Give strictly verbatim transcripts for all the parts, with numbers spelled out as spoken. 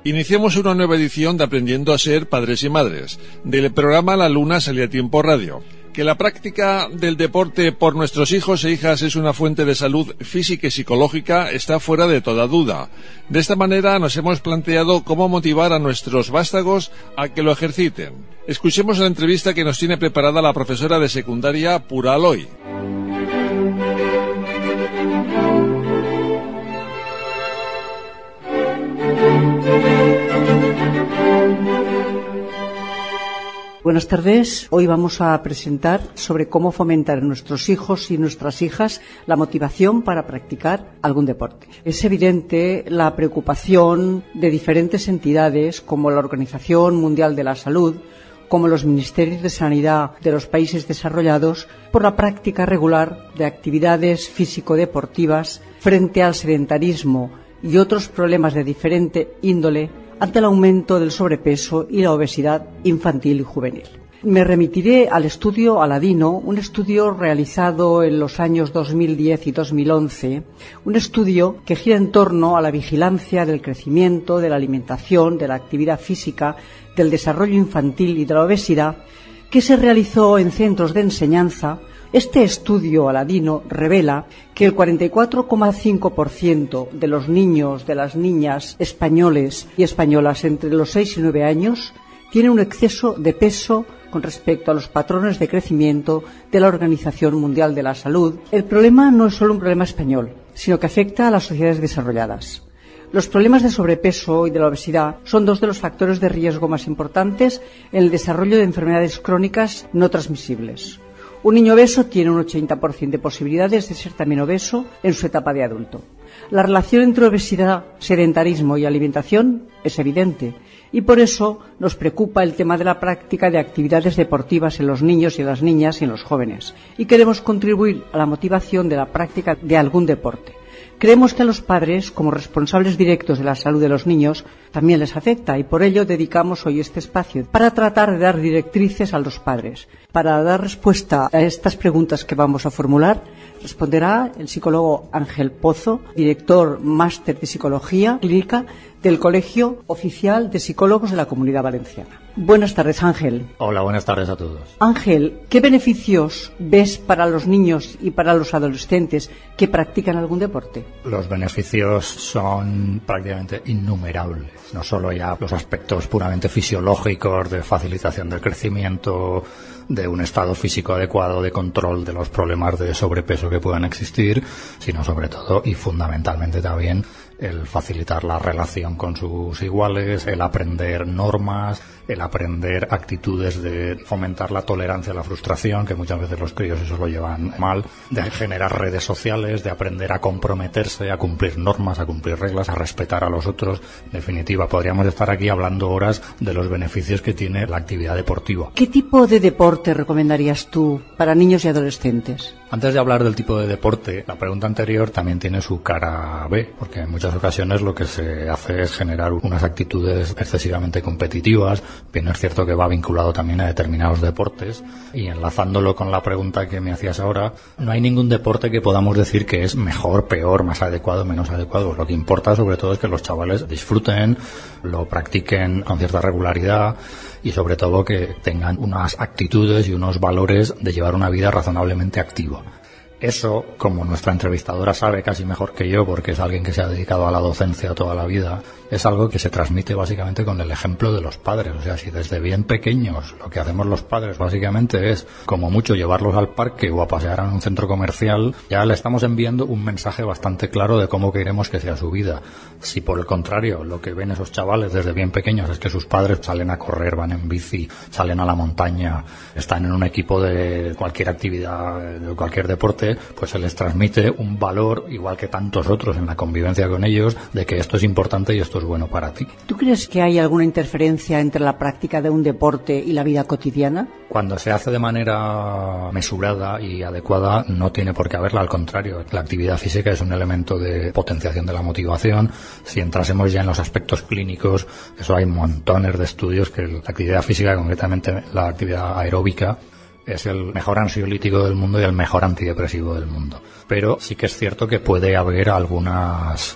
Iniciamos una nueva edición de Aprendiendo a ser padres y madres, del programa La Luna Sale a Tiempo Radio. Que la práctica del deporte por nuestros hijos e hijas es una fuente de salud física y psicológica está fuera de toda duda. De esta manera nos hemos planteado cómo motivar a nuestros vástagos a que lo ejerciten. Escuchemos la entrevista que nos tiene preparada la profesora de secundaria Pura Aloy. Buenas tardes. Hoy vamos a presentar sobre cómo fomentar en nuestros hijos y nuestras hijas la motivación para practicar algún deporte. Es evidente la preocupación de diferentes entidades como la Organización Mundial de la Salud, como los ministerios de Sanidad de los países desarrollados, por la práctica regular de actividades físico-deportivas frente al sedentarismo y otros problemas de diferente índole ante el aumento del sobrepeso y la obesidad infantil y juvenil. Me remitiré al estudio Aladino, un estudio realizado en los años dos mil diez y dos mil once, un estudio que gira en torno a la vigilancia del crecimiento, de la alimentación, de la actividad física, del desarrollo infantil y de la obesidad, que se realizó en centros de enseñanza. Este estudio Aladino revela que el cuarenta y cuatro coma cinco por ciento de los niños, de las niñas españoles y españolas entre los seis y nueve años tienen un exceso de peso con respecto a los patrones de crecimiento de la Organización Mundial de la Salud. El problema no es solo un problema español, sino que afecta a las sociedades desarrolladas. Los problemas de sobrepeso y de la obesidad son dos de los factores de riesgo más importantes en el desarrollo de enfermedades crónicas no transmisibles. Un niño obeso tiene un ochenta por ciento de posibilidades de ser también obeso en su etapa de adulto. La relación entre obesidad, sedentarismo y alimentación es evidente y por eso nos preocupa el tema de la práctica de actividades deportivas en los niños y en las niñas y en los jóvenes y queremos contribuir a la motivación de la práctica de algún deporte. Creemos que a los padres, como responsables directos de la salud de los niños, también les afecta y por ello dedicamos hoy este espacio para tratar de dar directrices a los padres. Para dar respuesta a estas preguntas que vamos a formular, responderá el psicólogo Ángel Pozo, director máster de Psicología Clínica del Colegio Oficial de Psicólogos de la Comunidad Valenciana. Buenas tardes, Ángel. Hola, buenas tardes a todos. Ángel, ¿qué beneficios ves para los niños y para los adolescentes que practican algún deporte? Los beneficios son prácticamente innumerables. No solo ya los aspectos puramente fisiológicos de facilitación del crecimiento, de un estado físico adecuado, de control de los problemas de sobrepeso que puedan existir, sino sobre todo y fundamentalmente también el facilitar la relación con sus iguales, el aprender normas, el aprender actitudes de fomentar la tolerancia a la frustración, que muchas veces los críos eso lo llevan mal, de generar redes sociales, de aprender a comprometerse, a cumplir normas, a cumplir reglas, a respetar a los otros. En definitiva, podríamos estar aquí hablando horas de los beneficios que tiene la actividad deportiva. ¿Qué tipo de deporte recomendarías tú para niños y adolescentes? Antes de hablar del tipo de deporte, la pregunta anterior también tiene su cara B, porque en muchas ocasiones lo que se hace es generar unas actitudes excesivamente competitivas. Bien, es cierto que va vinculado también a determinados deportes, y enlazándolo con la pregunta que me hacías ahora, no hay ningún deporte que podamos decir que es mejor, peor, más adecuado, menos adecuado. Lo que importa sobre todo es que los chavales disfruten, lo practiquen con cierta regularidad y sobre todo que tengan unas actitudes y unos valores de llevar una vida razonablemente activa. Eso, como nuestra entrevistadora sabe casi mejor que yo, porque es alguien que se ha dedicado a la docencia toda la vida, es algo que se transmite básicamente con el ejemplo de los padres. O sea, si desde bien pequeños lo que hacemos los padres básicamente es, como mucho, llevarlos al parque o a pasear a un centro comercial, ya le estamos enviando un mensaje bastante claro de cómo queremos que sea su vida. Si por el contrario lo que ven esos chavales desde bien pequeños es que sus padres salen a correr, van en bici, salen a la montaña, están en un equipo de cualquier actividad, de cualquier deporte, pues se les transmite un valor, igual que tantos otros en la convivencia con ellos, de que esto es importante y esto es bueno para ti. ¿Tú crees que hay alguna interferencia entre la práctica de un deporte y la vida cotidiana? Cuando se hace de manera mesurada y adecuada no tiene por qué haberla, al contrario. La actividad física es un elemento de potenciación de la motivación. Si entrásemos ya en los aspectos clínicos, eso hay montones de estudios que la actividad física, concretamente la actividad aeróbica, es el mejor ansiolítico del mundo y el mejor antidepresivo del mundo. Pero sí que es cierto que puede haber algunas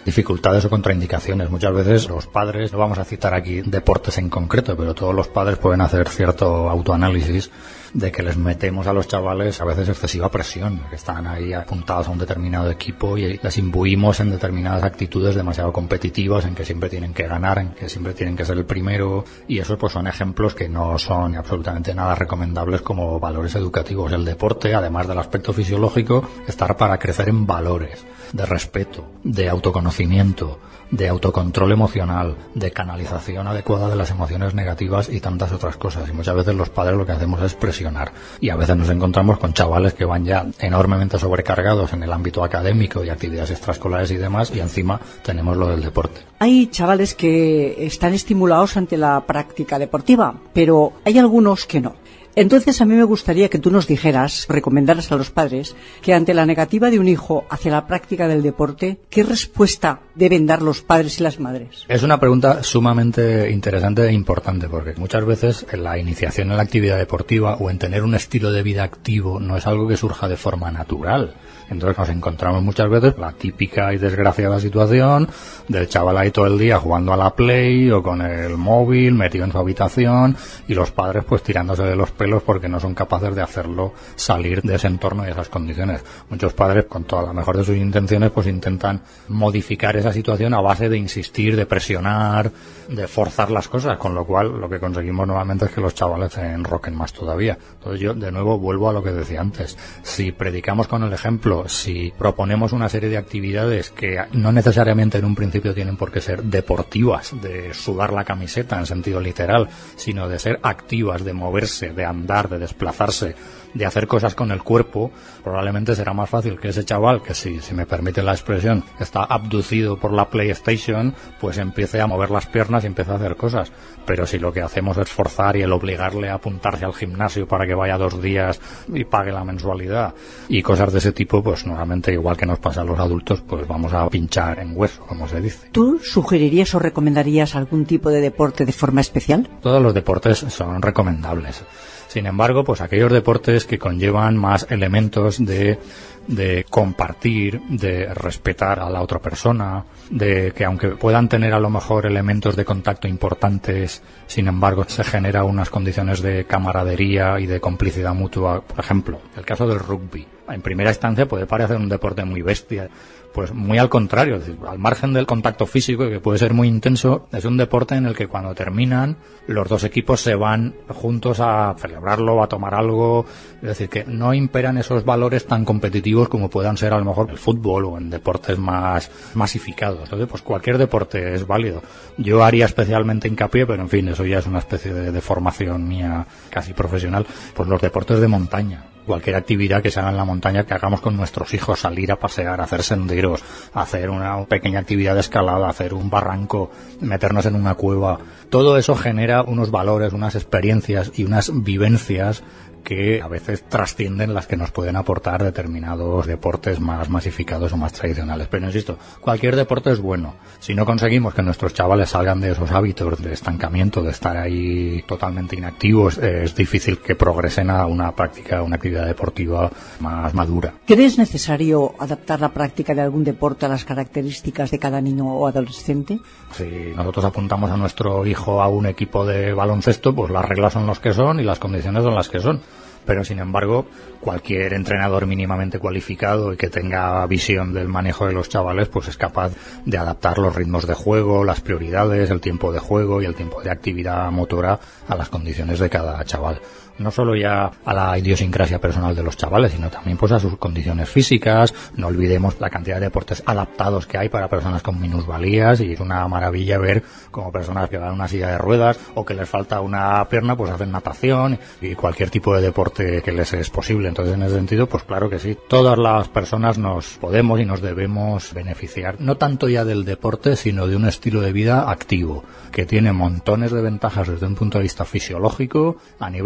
dificultades o contraindicaciones. Muchas veces los padres, no vamos a citar aquí deportes en concreto, pero todos los padres pueden hacer cierto autoanálisis de que les metemos a los chavales a veces excesiva presión, que están ahí apuntados a un determinado equipo y les imbuimos en determinadas actitudes demasiado competitivas, en que siempre tienen que ganar, en que siempre tienen que ser el primero, y eso pues son ejemplos que no son absolutamente nada recomendables como valores educativos. El deporte, además del aspecto fisiológico, estará para crecer en valores de respeto, de autoconocimiento, de autocontrol emocional, de canalización adecuada de las emociones negativas y tantas otras cosas. Y muchas veces los padres lo que hacemos es presionar. Y a veces nos encontramos con chavales que van ya enormemente sobrecargados en el ámbito académico y actividades extraescolares y demás, y encima tenemos lo del deporte. Hay chavales que están estimulados ante la práctica deportiva, pero hay algunos que no. Entonces a mí me gustaría que tú nos dijeras, recomendaras a los padres, que ante la negativa de un hijo hacia la práctica del deporte, ¿qué respuesta deben dar los padres y las madres? Es una pregunta sumamente interesante e importante, porque muchas veces en la iniciación en la actividad deportiva o en tener un estilo de vida activo no es algo que surja de forma natural. Entonces nos encontramos muchas veces la típica y desgraciada situación del chaval ahí todo el día jugando a la Play o con el móvil metido en su habitación, y los padres pues tirándose de los pelos porque no son capaces de hacerlo salir de ese entorno y de esas condiciones. Muchos padres, con toda la mejor de sus intenciones, pues intentan modificar esa situación a base de insistir, de presionar, de forzar las cosas, con lo cual lo que conseguimos nuevamente es que los chavales se enroquen más todavía. Entonces yo de nuevo vuelvo a lo que decía antes. Si predicamos con el ejemplo, si proponemos una serie de actividades que no necesariamente en un principio tienen por qué ser deportivas, de sudar la camiseta en sentido literal, sino de ser activas, de moverse, de andar, de desplazarse, de hacer cosas con el cuerpo, probablemente será más fácil que ese chaval, que si, si me permite la expresión, está abducido por la PlayStation, pues empiece a mover las piernas y empiece a hacer cosas. Pero si lo que hacemos es forzar y el obligarle a apuntarse al gimnasio para que vaya dos días y pague la mensualidad y cosas de ese tipo, pues nuevamente, igual que nos pasa a los adultos, pues vamos a pinchar en hueso, como se dice. ¿Tú sugerirías o recomendarías algún tipo de deporte de forma especial? Todos los deportes son recomendables. Sin embargo, pues aquellos deportes que conllevan más elementos de, de compartir, de respetar a la otra persona, de que aunque puedan tener a lo mejor elementos de contacto importantes, sin embargo se genera unas condiciones de camaradería y de complicidad mutua. Por ejemplo, el caso del rugby. En primera instancia puede parecer un deporte muy bestia. Pues muy al contrario, es decir, al margen del contacto físico, que puede ser muy intenso, es un deporte en el que cuando terminan los dos equipos se van juntos a celebrarlo, a tomar algo, es decir, que no imperan esos valores tan competitivos como puedan ser a lo mejor el fútbol o en deportes más masificados. Entonces, pues cualquier deporte es válido. Yo haría especialmente hincapié, pero en fin, eso ya es una especie de, de formación mía casi profesional, pues los deportes de montaña. Cualquier actividad que se haga en la montaña, que hagamos con nuestros hijos, salir a pasear, hacer senderos, hacer una pequeña actividad de escalada, hacer un barranco, meternos en una cueva. Todo eso genera unos valores, unas experiencias y unas vivencias que a veces trascienden las que nos pueden aportar determinados deportes más masificados o más tradicionales. Pero insisto, cualquier deporte es bueno. Si no conseguimos que nuestros chavales salgan de esos hábitos de estancamiento, de estar ahí totalmente inactivos, es difícil que progresen a una práctica, una actividad deportiva más madura. ¿Crees necesario adaptar la práctica de algún deporte a las características de cada niño o adolescente? Si nosotros apuntamos a nuestro hijo a un equipo de baloncesto, pues las reglas son las que son y las condiciones son las que son. Pero, sin embargo, cualquier entrenador mínimamente cualificado y que tenga visión del manejo de los chavales, pues es capaz de adaptar los ritmos de juego, las prioridades, el tiempo de juego y el tiempo de actividad motora a las condiciones de cada chaval. No solo ya a la idiosincrasia personal de los chavales, sino también pues a sus condiciones físicas. No olvidemos la cantidad de deportes adaptados que hay para personas con minusvalías, y es una maravilla ver cómo personas que van en una silla de ruedas o que les falta una pierna, pues hacen natación y cualquier tipo de deporte que les es posible. Entonces, en ese sentido, pues claro que sí, todas las personas nos podemos y nos debemos beneficiar, no tanto ya del deporte, sino de un estilo de vida activo, que tiene montones de ventajas desde un punto de vista fisiológico, a nivel psicológico,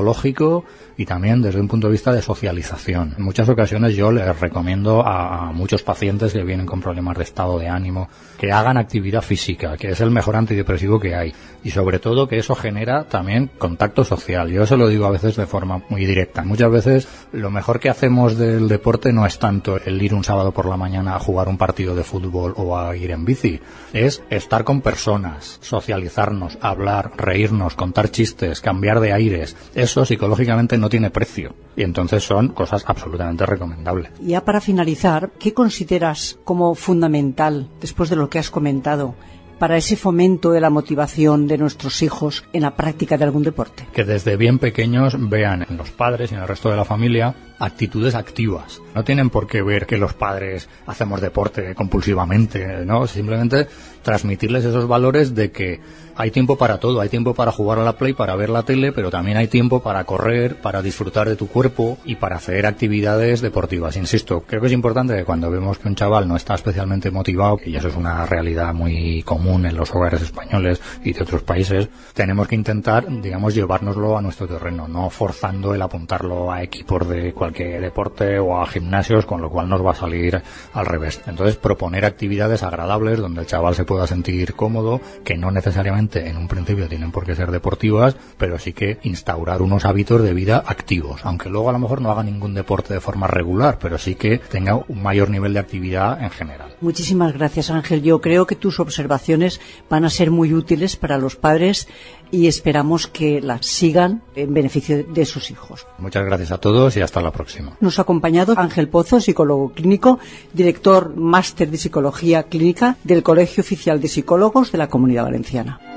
psicológico y también desde un punto de vista de socialización. En muchas ocasiones yo les recomiendo a, a muchos pacientes que vienen con problemas de estado de ánimo que hagan actividad física, que es el mejor antidepresivo que hay, y sobre todo que eso genera también contacto social. Yo se lo digo a veces de forma muy directa. Muchas veces lo mejor que hacemos del deporte no es tanto el ir un sábado por la mañana a jugar un partido de fútbol o a ir en bici, es estar con personas, socializarnos, hablar, reírnos, contar chistes, cambiar de aires. Eso psicológicamente no tiene precio y entonces son cosas absolutamente recomendables. Ya para finalizar, ¿qué consideras como fundamental, después de lo que has comentado, para ese fomento de la motivación de nuestros hijos en la práctica de algún deporte? Que desde bien pequeños vean en los padres y en el resto de la familia actitudes activas. No tienen por qué ver que los padres hacemos deporte compulsivamente, ¿no? Simplemente transmitirles esos valores de que hay tiempo para todo, hay tiempo para jugar a la Play, para ver la tele, pero también hay tiempo para correr, para disfrutar de tu cuerpo y para hacer actividades deportivas. Insisto, creo que es importante que cuando vemos que un chaval no está especialmente motivado, y eso es una realidad muy común en los hogares españoles y de otros países, tenemos que intentar, digamos, llevárnoslo a nuestro terreno, no forzando el apuntarlo a equipos de cualquier deporte o a gimnasios, con lo cual nos va a salir al revés. Entonces, proponer actividades agradables donde el chaval se pueda sentir cómodo, que no necesariamente en un principio tienen por qué ser deportivas, pero sí que instaurar unos hábitos de vida activos, aunque luego a lo mejor no haga ningún deporte de forma regular, pero sí que tenga un mayor nivel de actividad en general. Muchísimas gracias, Ángel. Yo creo que tus observaciones van a ser muy útiles para los padres y esperamos que las sigan en beneficio de sus hijos. Muchas gracias a todos y hasta la próxima. Nos ha acompañado Ángel Pozo, psicólogo clínico, director máster de Psicología Clínica del Colegio Oficial de Psicólogos de la Comunidad Valenciana.